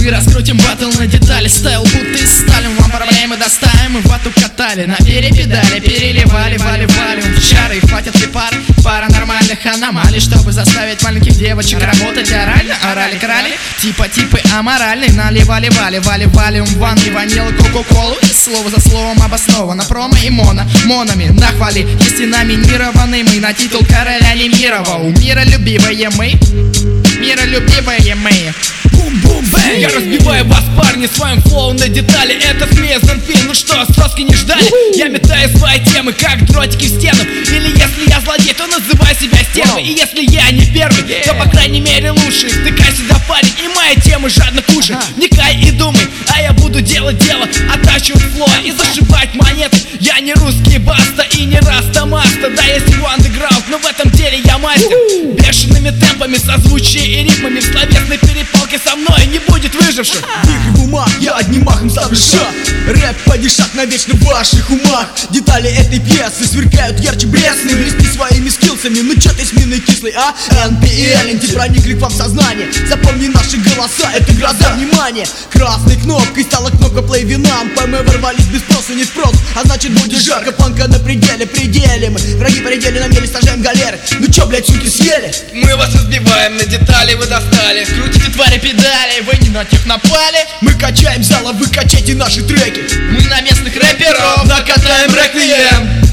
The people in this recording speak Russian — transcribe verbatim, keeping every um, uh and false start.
Мы раскрутим батл на детали, стайл будто из Сталин. Вам проблемы доставим, мы вату катали. На перепедали, переливали, вали валим в чары. Хватит ли пар, пара нормальных аномалий, чтобы заставить маленьких девочек работать орально. Орали, крали, типа типы аморальные. Наливали, вали, вали, валим в ванной ванилы кока-колу. И слово за словом обосновано промо и моно, монами нахвали. Есть и номинированы мы на титул короля немирового. Миролюбивые мы, миролюбивые мы. Бум-бум-бэй! Я разбиваю вас, парни, своим флоу на детали. Это смех Зенфин, ну что, соски не ждали? Я метаю свои темы, как дротики в стену. Или если я злодей, то называй себя стервой. И если я не первый, то по крайней мере лучший. Втыкай сюда, парень, и мои темы жадно кушай. Вникай и думай, а я буду делать дело. Оттачивать флоу и зашивать монеты. Я не русский баста и не раста маста. Да, есть его андеграунд, но в этом деле я мастер. Бешеными темпами, созвучие и ритмами, в словесной перепалке со мной не будет выживших. Вихрь бумаг, я одним махом ставлю шаг. Рэп падишак навечно в ваших умах. Детали этой пьесы сверкают ярче блесны. Блести своими скиллсами, ну чё ты с миной кислой, а? эн пи эл, энти проникли к вам в сознание. Запомни наши голоса, это гроза внимания. Красной кнопкой стала кнопка плей винам. ПМ ворвались без спроса, не спрос, а значит будет жарко. Панка на пределе, пределе мы. Враги пределе на мели, сажаем галеры. Ну чё, блядь, суки, съели? Мы вас разбиваем на детали, вы достали. Крутите, твари, педали, вы не на тех напали. Мы качаем зала, вы качайте наши треки. Мы на местных рэперов Накатаем реквием.